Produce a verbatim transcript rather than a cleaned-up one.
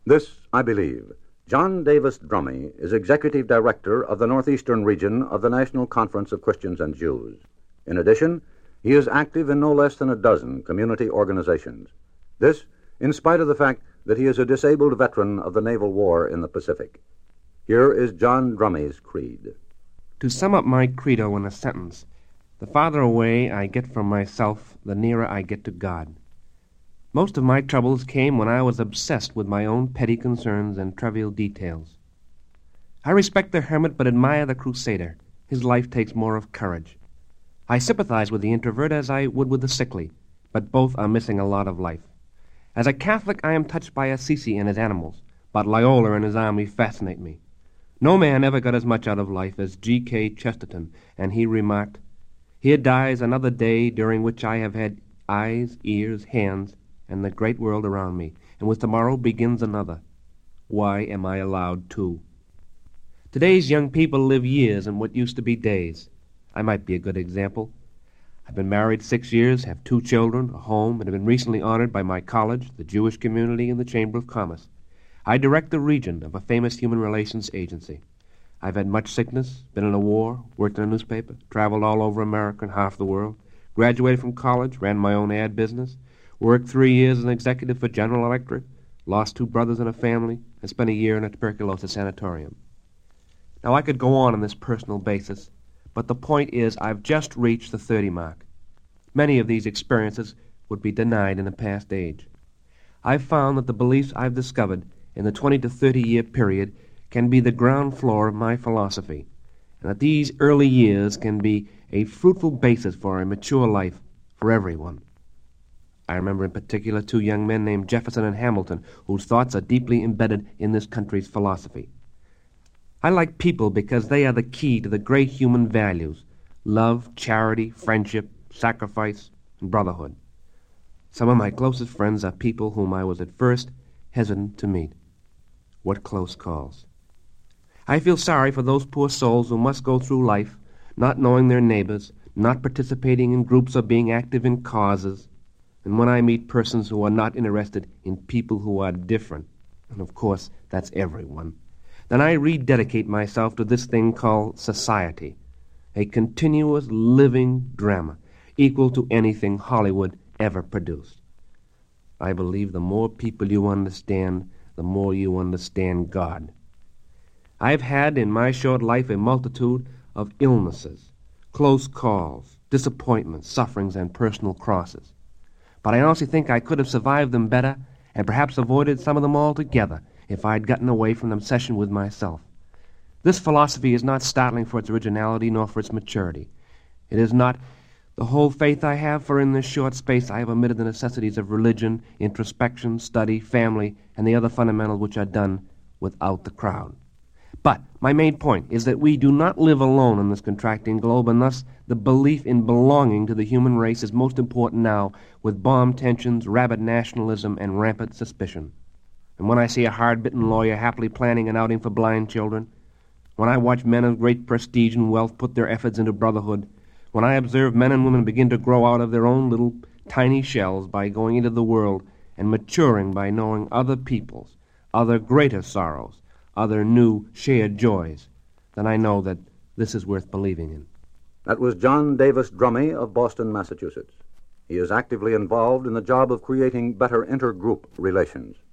This, I believe. John Davis Drummey is Executive Director of the Northeastern Region of the National Conference of Christians and Jews. In addition, he is active in no less than a dozen community organizations. This, in spite of the fact that he is a disabled veteran of the naval war in the Pacific. Here is John Drummey's creed. To sum up my credo in a sentence, the farther away I get from myself, the nearer I get to God. Most of my troubles came when I was obsessed with my own petty concerns and trivial details. I respect the hermit but admire the crusader. His life takes more of courage. I sympathize with the introvert as I would with the sickly, but both are missing a lot of life. As a Catholic, I am touched by Assisi and his animals, but Loyola and his army fascinate me. No man ever got as much out of life as G K Chesterton, and he remarked, "Here dies another day during which I have had eyes, ears, hands, and the great world around me, and with tomorrow begins another. Why am I allowed two?" Today's young people live years in what used to be days. I might be a good example. I've been married six years, have two children, a home, and have been recently honored by my college, the Jewish community, and the Chamber of Commerce. I direct the region of a famous human relations agency. I've had much sickness, been in a war, worked in a newspaper, traveled all over America and half the world, graduated from college, ran my own ad business, worked three years as an executive for General Electric, lost two brothers and a family, and spent a year in a tuberculosis sanatorium. Now, I could go on on this personal basis, but the point is I've just reached the thirty mark. Many of these experiences would be denied in a past age. I've found that the beliefs I've discovered in the twenty to thirty year period can be the ground floor of my philosophy, and that these early years can be a fruitful basis for a mature life for everyone. I remember in particular two young men named Jefferson and Hamilton, whose thoughts are deeply embedded in this country's philosophy. I like people because they are the key to the great human values: love, charity, friendship, sacrifice, and brotherhood. Some of my closest friends are people whom I was at first hesitant to meet. What close calls. I feel sorry for those poor souls who must go through life not knowing their neighbors, not participating in groups or being active in causes, and when I meet persons who are not interested in people who are different, and of course that's everyone, then I rededicate myself to this thing called society, a continuous living drama equal to anything Hollywood ever produced. I believe the more people you understand, the more you understand God. I've had in my short life a multitude of illnesses, close calls, disappointments, sufferings, and personal crosses. But I honestly think I could have survived them better and perhaps avoided some of them altogether if I'd gotten away from the obsession with myself. This philosophy is not startling for its originality nor for its maturity. It is not the whole faith I have, for in this short space I have omitted the necessities of religion, introspection, study, family, and the other fundamentals which are done without the crowd. But my main point is that we do not live alone in this contracting globe, and thus the belief in belonging to the human race is most important now, with bomb tensions, rabid nationalism, and rampant suspicion. And when I see a hard-bitten lawyer happily planning an outing for blind children, when I watch men of great prestige and wealth put their efforts into brotherhood, when I observe men and women begin to grow out of their own little tiny shells by going into the world and maturing by knowing other people's, other greater sorrows, other new shared joys, then I know that this is worth believing in. That was John Davis Drummey of Boston, Massachusetts. He is actively involved in the job of creating better intergroup relations.